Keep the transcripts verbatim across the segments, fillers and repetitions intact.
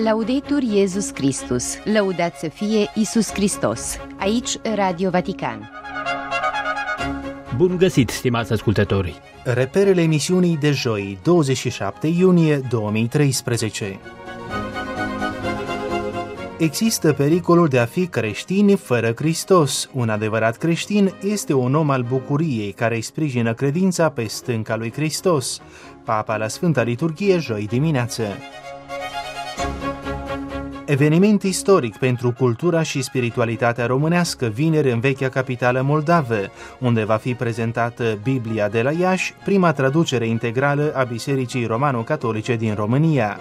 Laudetur Jesus Christus, lăudat să fie Iisus Hristos. Aici Radio Vatican. Bun găsit, stimați ascultători! Reperele emisiunii de joi, douăzeci și șapte iunie două mii treisprezece. Există pericolul de a fi creștini fără Hristos. Un adevărat creștin este un om al bucuriei care îi sprijină credința pe stânca lui Hristos. Papa la Sfânta Liturghie, joi dimineață. Eveniment istoric pentru cultura și spiritualitatea românească, vineri în vechea capitală moldavă, unde va fi prezentată Biblia de la Iași, prima traducere integrală a Bisericii Romano-Catolice din România.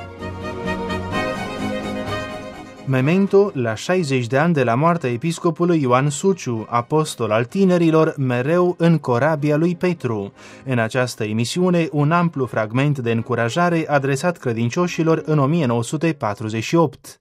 Memento la șaizeci de ani de la moartea episcopului Ioan Suciu, apostol al tinerilor, mereu în corabia lui Petru. În această emisiune, un amplu fragment de încurajare adresat credincioșilor în o mie nouă sute patruzeci și opt.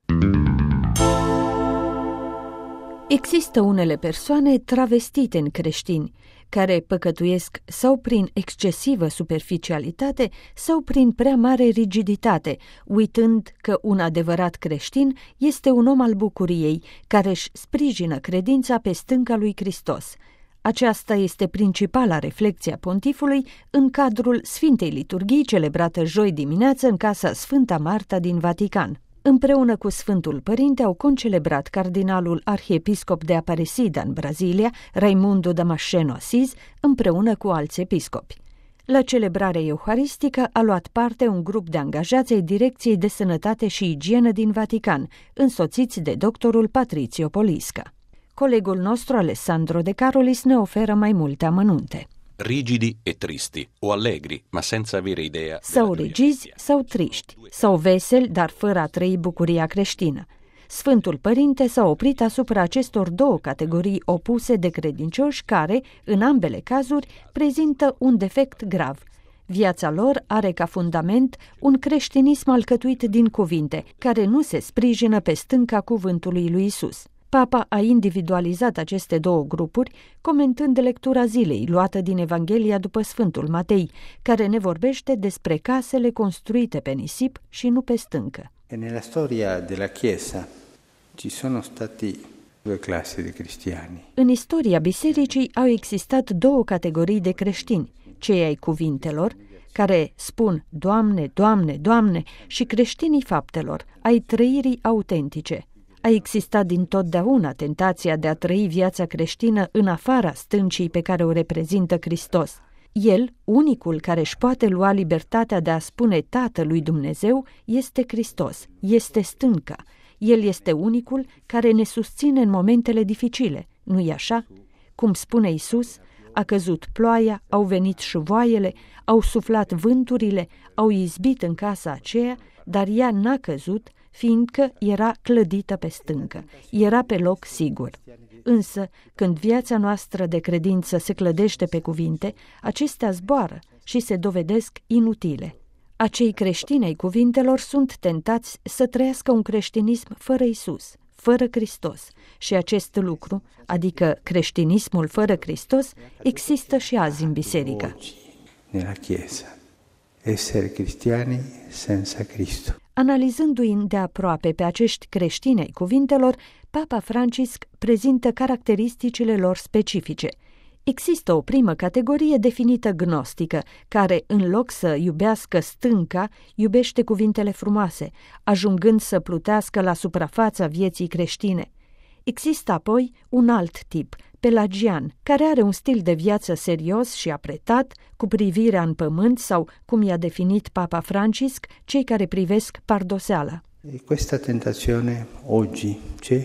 Există unele persoane travestite în creștini, care păcătuiesc sau prin excesivă superficialitate sau prin prea mare rigiditate, uitând că un adevărat creștin este un om al bucuriei, care își sprijină credința pe stânca lui Hristos. Aceasta este principala reflecție a pontifului în cadrul Sfintei Liturghii celebrată joi dimineață în Casa Sfânta Marta din Vatican. Împreună cu Sfântul Părinte au concelebrat cardinalul arhiepiscop de Aparecida în Brazilia, Raimundo Damasceno Assis, împreună cu alți episcopi. La celebrarea euharistică a luat parte un grup de angajați ai Direcției de Sănătate și Igienă din Vatican, însoțiți de doctorul Patrizio Polisca. Colegul nostru, Alessandro De Carolis, ne oferă mai multe amănunte. Rigidi e tristi, o allegri, ma senza avere idea. Sau rigizi sau triști, sau veseli, dar fără a trăi bucuria creștină. Sfântul Părinte s-a oprit asupra acestor două categorii opuse de credincioși care, în ambele cazuri, prezintă un defect grav. Viața lor are ca fundament un creștinism alcătuit din cuvinte, care nu se sprijină pe stânca cuvântului lui Isus. Papa a individualizat aceste două grupuri, comentând lectura zilei, luată din Evanghelia după Sfântul Matei, care ne vorbește despre casele construite pe nisip și nu pe stâncă. Nella storia della Chiesa ci sono stati due classi di cristiani. În istoria bisericii au existat două categorii de creștini, cei ai cuvintelor, care spun Doamne, Doamne, Doamne, și creștinii faptelor, ai trăirii autentice. A existat dintotdeauna tentația de a trăi viața creștină în afara stâncii pe care o reprezintă Hristos. El, unicul care își poate lua libertatea de a spune Tatălui Dumnezeu, este Hristos, este stânca. El este unicul care ne susține în momentele dificile, nu-i așa? Cum spune Isus, a căzut ploaia, au venit șuvoaiele, au suflat vânturile, au izbit în casa aceea, dar ea n-a căzut, fiindcă era clădită pe stâncă, era pe loc sigur. Însă, când viața noastră de credință se clădește pe cuvinte, acestea zboară și se dovedesc inutile. Acei creștini ai cuvintelor sunt tentați să trăiască un creștinism fără Isus, fără Hristos, și acest lucru, adică creștinismul fără Hristos, există și azi în biserică. Nella Chiesa, essere cristiani senza Cristo. Analizându-i îndeaproape pe acești creștini ai cuvintelor, Papa Francisc prezintă caracteristicile lor specifice. Există o primă categorie definită gnostică, care, în loc să iubească stânca, iubește cuvintele frumoase, ajungând să plutească la suprafața vieții creștine. Există apoi un alt tip, pelagian, care are un stil de viață serios și apretat, cu privirea în pământ sau, cum i-a definit Papa Francisc, cei care privesc pardoseala. Questa tentazione oggi c'è.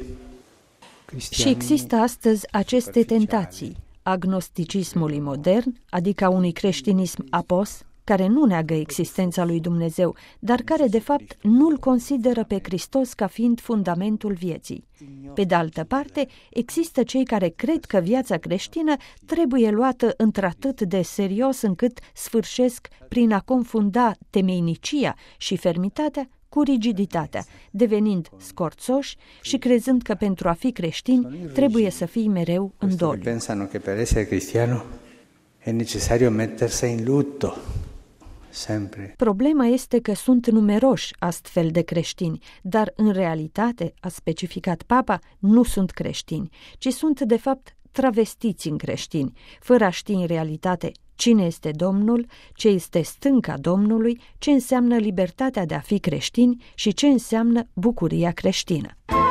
Și există astăzi aceste tentații, agnosticismului modern, adică a unui creștinism apos, care nu neagă existența lui Dumnezeu, dar care de fapt nu-L consideră pe Hristos ca fiind fundamentul vieții. Pe de altă parte, există cei care cred că viața creștină trebuie luată într-atât de serios încât sfârșesc prin a confunda temeinicia și fermitatea cu rigiditatea, devenind scorțoși și crezând că pentru a fi creștini trebuie să fii mereu în doliu. Pensano che per essere cristiano è necessario mettersi in lutto. sempre. Problema este că sunt numeroși astfel de creștini, dar în realitate, a specificat Papa, nu sunt creștini, ci sunt de fapt travestiți în creștini, fără a ști în realitate cine este Domnul, ce este stânca Domnului, ce înseamnă libertatea de a fi creștini și ce înseamnă bucuria creștină.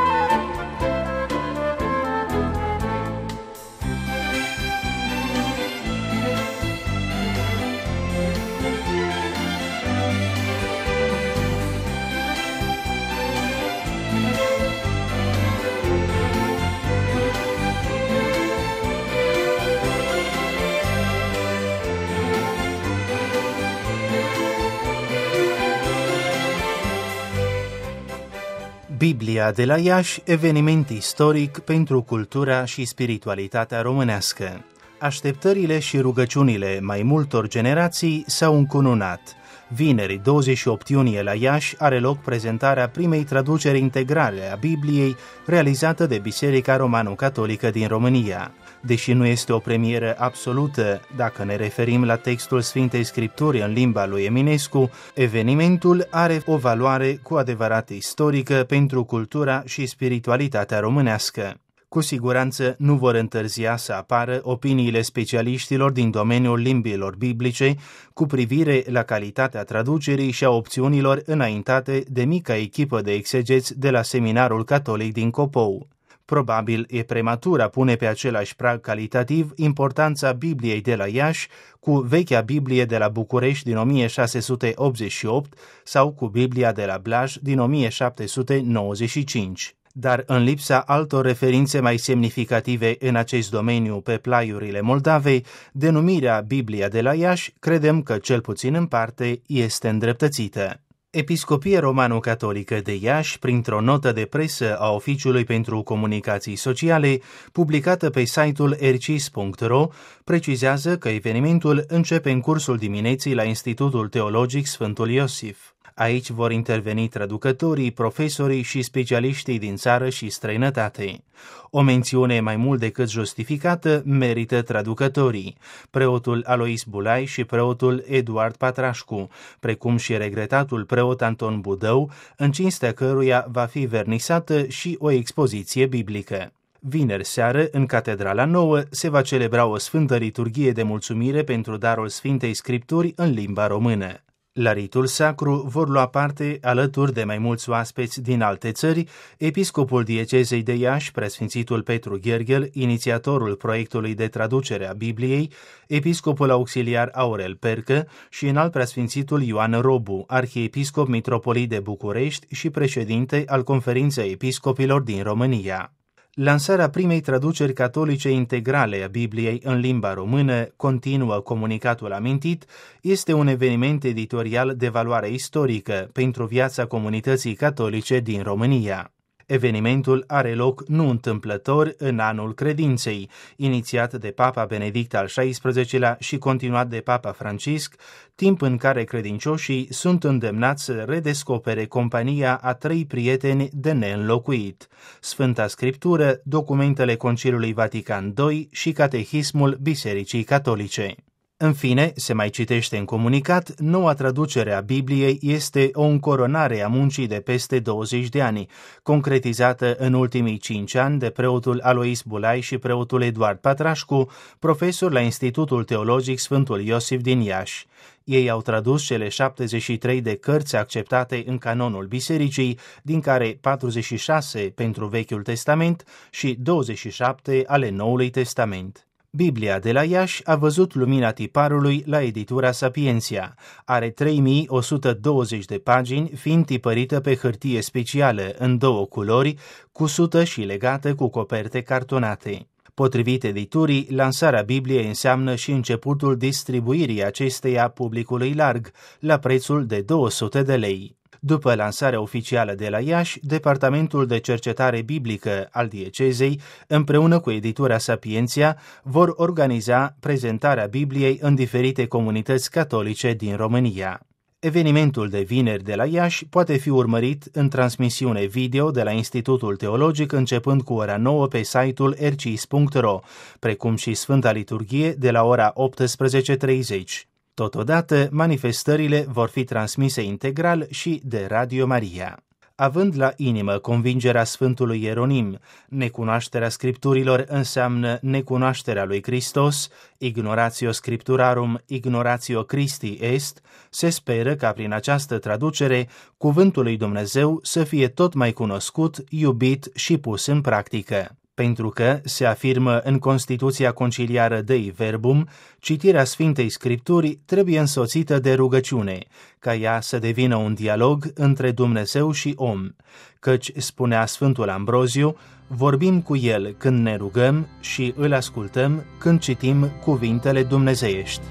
Biblia de la Iași, eveniment istoric pentru cultura și spiritualitatea românească. Așteptările și rugăciunile mai multor generații s-au încununat. Vineri, douăzeci și opt iunie, la Iași are loc prezentarea primei traduceri integrale a Bibliei realizată de Biserica Romano-Catolică din România. Deși nu este o premieră absolută, dacă ne referim la textul Sfintei Scripturi în limba lui Eminescu, evenimentul are o valoare cu adevărat istorică pentru cultura și spiritualitatea românească. Cu siguranță nu vor întârzia să apară opiniile specialiștilor din domeniul limbilor biblice cu privire la calitatea traducerii și a opțiunilor înaintate de mica echipă de exegeți de la Seminarul Catolic din Copou. Probabil e prematur a pune pe același prag calitativ importanța Bibliei de la Iași cu vechea Biblie de la București din o mie șase sute optzeci și opt sau cu Biblia de la Blaj din o mie șapte sute nouăzeci și cinci. Dar în lipsa altor referințe mai semnificative în acest domeniu pe plaiurile Moldavei, denumirea Biblia de la Iași credem că cel puțin în parte este îndreptățită. Episcopia Romano-Catolică de Iași, printr-o notă de presă a Oficiului pentru Comunicații Sociale, publicată pe site-ul ercis punct ro, precizează că evenimentul începe în cursul dimineții la Institutul Teologic Sfântul Iosif. Aici vor interveni traducătorii, profesorii și specialiștii din țară și străinătate. O mențiune mai mult decât justificată merită traducătorii, preotul Alois Bulai și preotul Eduard Patrașcu, precum și regretatul preot Anton Budău, în cinstea căruia va fi vernisată și o expoziție biblică. Vineri seară, în Catedrala Nouă, se va celebra o sfântă liturghie de mulțumire pentru darul Sfintei Scripturi în limba română. La ritul sacru vor lua parte, alături de mai mulți oaspeți din alte țări, episcopul diecezei de Iași, preasfințitul Petru Gherghel, inițiatorul proiectului de traducere a Bibliei, episcopul auxiliar Aurel Percă și înalt preasfințitul Ioan Robu, arhiepiscop mitropolit de București și președinte al Conferinței Episcopilor din România. Lansarea primei traduceri catolice integrale a Bibliei în limba română, continuă comunicatul amintit, este un eveniment editorial de valoare istorică pentru viața comunității catolice din România. Evenimentul are loc nu întâmplător în anul credinței, inițiat de Papa Benedict al șaisprezecelea și continuat de Papa Francisc, timp în care credincioșii sunt îndemnați să redescopere compania a trei prieteni de neînlocuit: Sfânta Scriptură, documentele Conciliului Vatican doi și Catehismul Bisericii Catolice. În fine, se mai citește în comunicat, noua traducere a Bibliei este o încoronare a muncii de peste douăzeci de ani, concretizată în ultimii cinci ani de preotul Alois Bulai și preotul Eduard Patrașcu, profesor la Institutul Teologic Sfântul Iosif din Iași. Ei au tradus cele șaptezeci și trei de cărți acceptate în canonul bisericii, din care patruzeci și șase pentru Vechiul Testament și douăzeci și șapte ale Noului Testament. Biblia de la Iași a văzut lumina tiparului la editura Sapientia. Are trei mii o sută douăzeci de pagini, fiind tipărită pe hârtie specială în două culori, cusută și legată cu coperte cartonate. Potrivit editurii, lansarea Bibliei înseamnă și începutul distribuirii acesteia publicului larg, la prețul de două sute de lei. După lansarea oficială de la Iași, Departamentul de Cercetare Biblică al diecezei, împreună cu editura Sapientia, vor organiza prezentarea Bibliei în diferite comunități catolice din România. Evenimentul de vineri de la Iași poate fi urmărit în transmisiune video de la Institutul Teologic începând cu ora nouă pe site-ul ercis punct ro, precum și Sfânta Liturghie de la ora optsprezece și treizeci. Totodată, manifestările vor fi transmise integral și de Radio Maria. Având la inimă convingerea Sfântului Ieronim, necunoașterea Scripturilor înseamnă necunoașterea lui Hristos, ignoratio scripturarum, ignoratio Christi est, se speră ca prin această traducere cuvântul lui Dumnezeu să fie tot mai cunoscut, iubit și pus în practică. Pentru că, se afirmă în Constituția Conciliară Dei Verbum, citirea Sfintei Scripturi trebuie însoțită de rugăciune, ca ea să devină un dialog între Dumnezeu și om, căci, spunea Sfântul Ambroziu, vorbim cu El când ne rugăm și îl ascultăm când citim cuvintele dumnezeiești.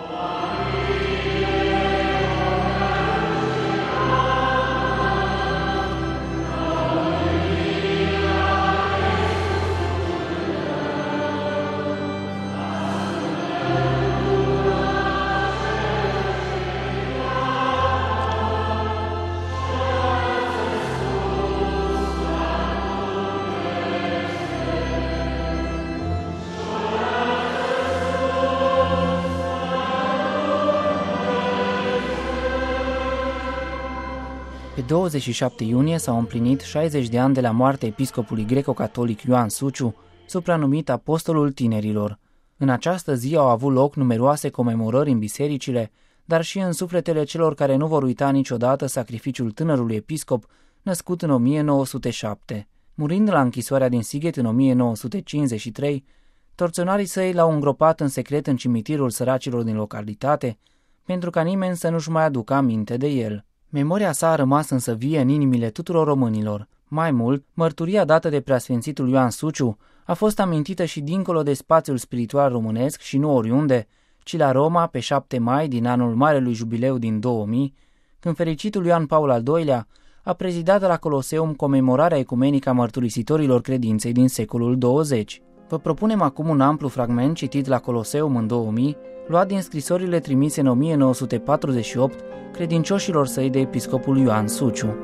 Pe douăzeci și șapte iunie s-au împlinit șaizeci de ani de la moartea episcopului greco-catolic Ioan Suciu, supranumit Apostolul Tinerilor. În această zi au avut loc numeroase comemorări în bisericile, dar și în sufletele celor care nu vor uita niciodată sacrificiul tânărului episcop născut în o mie nouă sute șapte. Murind la închisoarea din Sighet în o mie nouă sute cincizeci și trei, torționarii săi l-au îngropat în secret în cimitirul săracilor din localitate, pentru ca nimeni să nu-și mai aducă aminte de el. Memoria sa a rămas însă vie în inimile tuturor românilor. Mai mult, mărturia dată de preasfințitul Ioan Suciu a fost amintită și dincolo de spațiul spiritual românesc și nu oriunde, ci la Roma pe șapte mai din anul Marelui Jubileu din două mii, când fericitul Ioan Paul al doilea a prezidat la Coloseum comemorarea ecumenică a mărturisitorilor credinței din secolul douăzeci. Vă propunem acum un amplu fragment citit la Coloseum în două mii, luat din scrisorile trimise în o mie nouă sute patruzeci și opt credincioșilor săi de episcopul Ioan Suciu.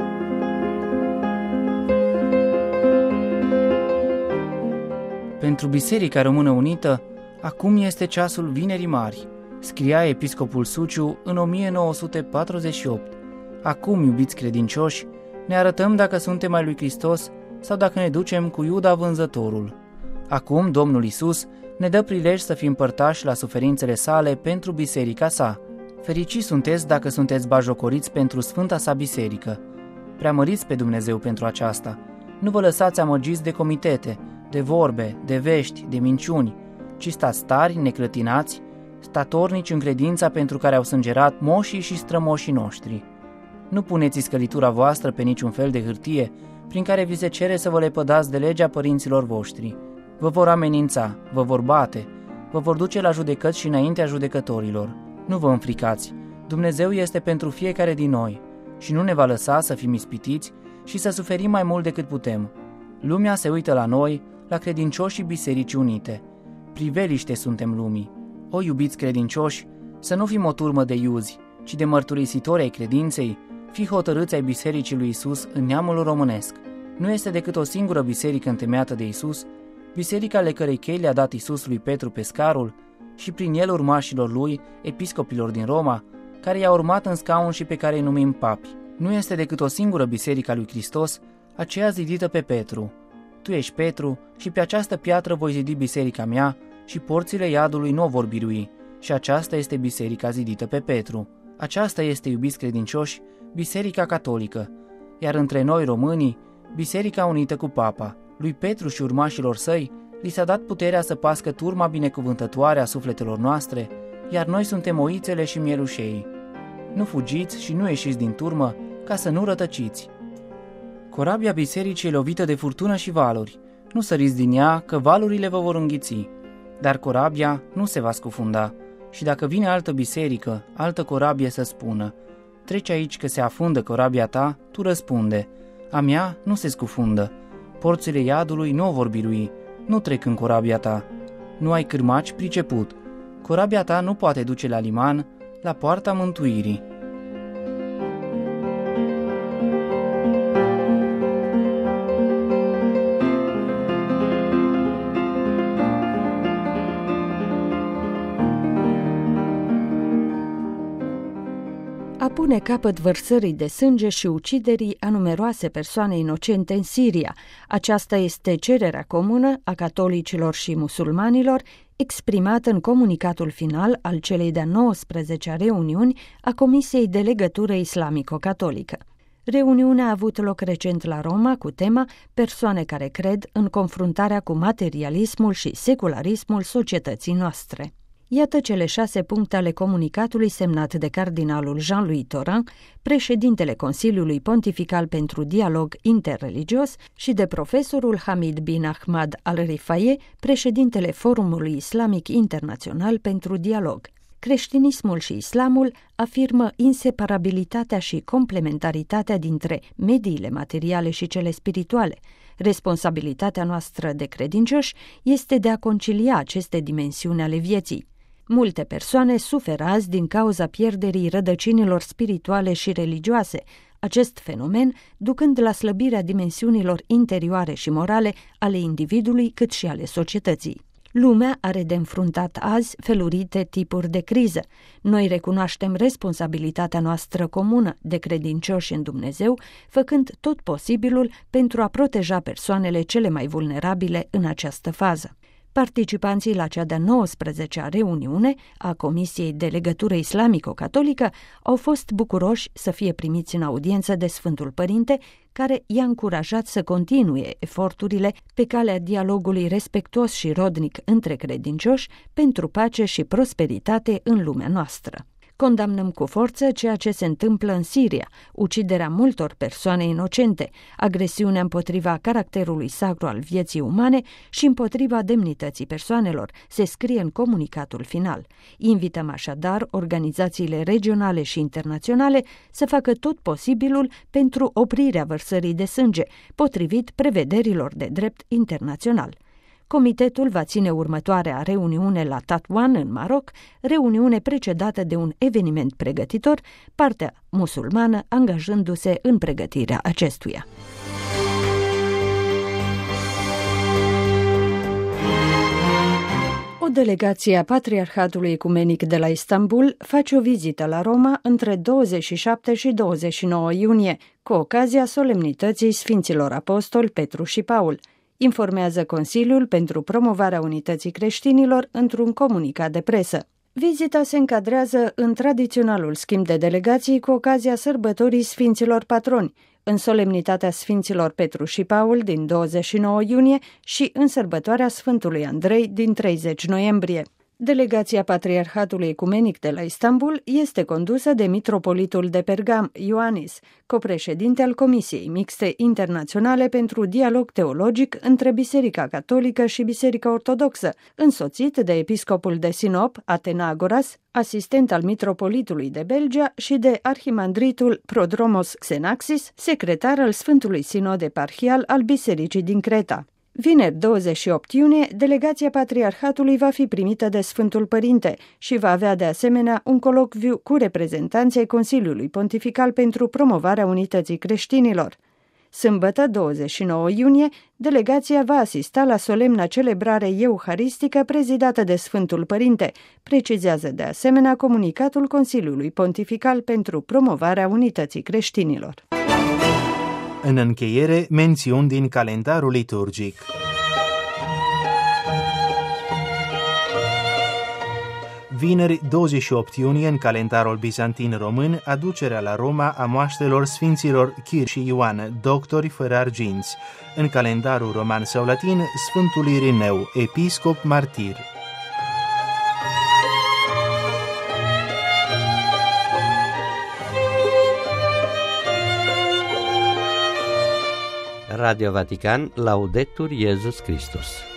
Pentru Biserica Română Unită, acum este ceasul Vinerii Mari, scria episcopul Suciu în o mie nouă sute patruzeci și opt. Acum, iubiți credincioși, ne arătăm dacă suntem ai lui Hristos sau dacă ne ducem cu Iuda vânzătorul. Acum, Domnul Iisus ne dă prilej să fim părtași la suferințele sale pentru biserica sa. Fericiți sunteți dacă sunteți bajocoriți pentru sfânta sa biserică. Preamăriți pe Dumnezeu pentru aceasta. Nu vă lăsați amăgiți de comitete, de vorbe, de vești, de minciuni, ci stați tari, neclătinați, statornici în credința pentru care au sângerat moșii și strămoșii noștri. Nu puneți scălitura voastră pe niciun fel de hârtie, prin care vi se cere să vă lepădați de legea părinților voștri. Vă vor amenința, vă vor bate, vă vor duce la judecăți și înaintea judecătorilor. Nu vă înfricați, Dumnezeu este pentru fiecare din noi și nu ne va lăsa să fim ispitiți și să suferim mai mult decât putem. Lumea se uită la noi, la credincioșii Bisericii Unite. Priveliște suntem lumii. O, iubiți credincioși, să nu fim o turmă de iuzi, ci de mărturisitori ai credinței, fi hotărâți ai Bisericii lui Isus în neamul românesc. Nu este decât o singură biserică întemeiată de Isus, biserica ale cărei chei le-a dat Isus lui Petru Pescarul și prin el urmașilor lui, episcopilor din Roma, care i-a urmat în scaun și pe care îi numim papi. Nu este decât o singură biserică a lui Hristos, aceea zidită pe Petru. Tu ești Petru și pe această piatră voi zidi biserica mea și porțile iadului nu o vor birui, și aceasta este biserica zidită pe Petru. Aceasta este, iubiți credincioși, biserica catolică, iar între noi românii, biserica unită cu papa. Lui Petru și urmașilor săi li s-a dat puterea să pască turma binecuvântătoare a sufletelor noastre, iar noi suntem oițele și mielușei. Nu fugiți și nu ieșiți din turmă ca să nu rătăciți. Corabia bisericii e lovită de furtună și valuri. Nu săriți din ea, că valurile vă vor înghiți. Dar corabia nu se va scufunda. Și dacă vine altă biserică, altă corabie să spună: treci aici că se afundă corabia ta, tu răspunde: a mea nu se scufundă. Porțile iadului nu o vor birui, nu trec în corabia ta. Nu ai cârmaci priceput. Corabia ta nu poate duce la liman, la poarta mântuirii. a pune capăt vărsării de sânge și uciderii a numeroase persoane inocente în Siria. Aceasta este cererea comună a catolicilor și musulmanilor, exprimată în comunicatul final al celei de-a nouăsprezecea reuniuni a Comisiei de Legătură Islamico-Catolică. Reuniunea a avut loc recent la Roma cu tema Persoane care cred în confruntarea cu materialismul și secularismul societății noastre. Iată cele șase puncte ale comunicatului semnat de cardinalul Jean-Louis Taurin, președintele Consiliului Pontifical pentru Dialog Interreligios, și de profesorul Hamid bin Ahmad al-Rifai, președintele Forumului Islamic Internațional pentru Dialog. Creștinismul și islamul afirmă inseparabilitatea și complementaritatea dintre mediile materiale și cele spirituale. Responsabilitatea noastră de credincioși este de a concilia aceste dimensiuni ale vieții. Multe persoane suferă azi din cauza pierderii rădăcinilor spirituale și religioase, acest fenomen ducând la slăbirea dimensiunilor interioare și morale ale individului cât și ale societății. Lumea are de înfruntat azi felurite tipuri de criză. Noi recunoaștem responsabilitatea noastră comună de credincioși în Dumnezeu, făcând tot posibilul pentru a proteja persoanele cele mai vulnerabile în această fază. Participanții la cea de-a nouăsprezecea reuniune a Comisiei de Legătură Islamico-Catolică au fost bucuroși să fie primiți în audiență de Sfântul Părinte, care i-a încurajat să continue eforturile pe calea dialogului respectuos și rodnic între credincioși pentru pace și prosperitate în lumea noastră. Condamnăm cu forță ceea ce se întâmplă în Siria, uciderea multor persoane inocente, agresiunea împotriva caracterului sacru al vieții umane și împotriva demnității persoanelor, se scrie în comunicatul final. Invităm așadar organizațiile regionale și internaționale să facă tot posibilul pentru oprirea vărsării de sânge, potrivit prevederilor de drept internațional. Comitetul va ține următoarea reuniune la Tatouan, în Maroc, reuniune precedată de un eveniment pregătitor, partea musulmană angajându-se în pregătirea acestuia. O delegație a Patriarhatului Ecumenic de la Istanbul face o vizită la Roma între douăzeci și șapte și douăzeci și nouă iunie, cu ocazia solemnității Sfinților Apostoli Petru și Paul, informează Consiliul pentru Promovarea Unității Creștinilor într-un comunicat de presă. Vizita se încadrează în tradiționalul schimb de delegații cu ocazia sărbătorii Sfinților Patroni, în solemnitatea Sfinților Petru și Paul din douăzeci și nouă iunie și în sărbătoarea Sfântului Andrei din treizeci noiembrie. Delegația Patriarhatului Ecumenic de la Istanbul este condusă de mitropolitul de Pergam, Ioanis, copreședinte al Comisiei Mixte Internaționale pentru Dialog Teologic între Biserica Catolică și Biserica Ortodoxă, însoțit de episcopul de Sinop, Atenagoras, asistent al mitropolitului de Belgia, și de arhimandritul Prodromos Xenaxis, secretar al Sfântului Sinod Eparhial al Bisericii din Creta. Vineri douăzeci și opt iunie, delegația Patriarhatului va fi primită de Sfântul Părinte și va avea de asemenea un colocviu cu reprezentanții Consiliului Pontifical pentru Promovarea Unității Creștinilor. Sâmbătă douăzeci și nouă iunie, delegația va asista la solemna celebrare euharistică prezidată de Sfântul Părinte, precizează de asemenea comunicatul Consiliului Pontifical pentru Promovarea Unității Creștinilor. În încheiere, mențiuni din calendarul liturgic. Vineri, douăzeci și opt iunie, în calendarul bizantin român, aducerea la Roma a moaștelor Sfinților Chir și Ioan, doctori fără arginți. În calendarul roman sau latin, Sfântul Irineu, episcop martir. Radio Vatican, Laudetur Iesus Christus.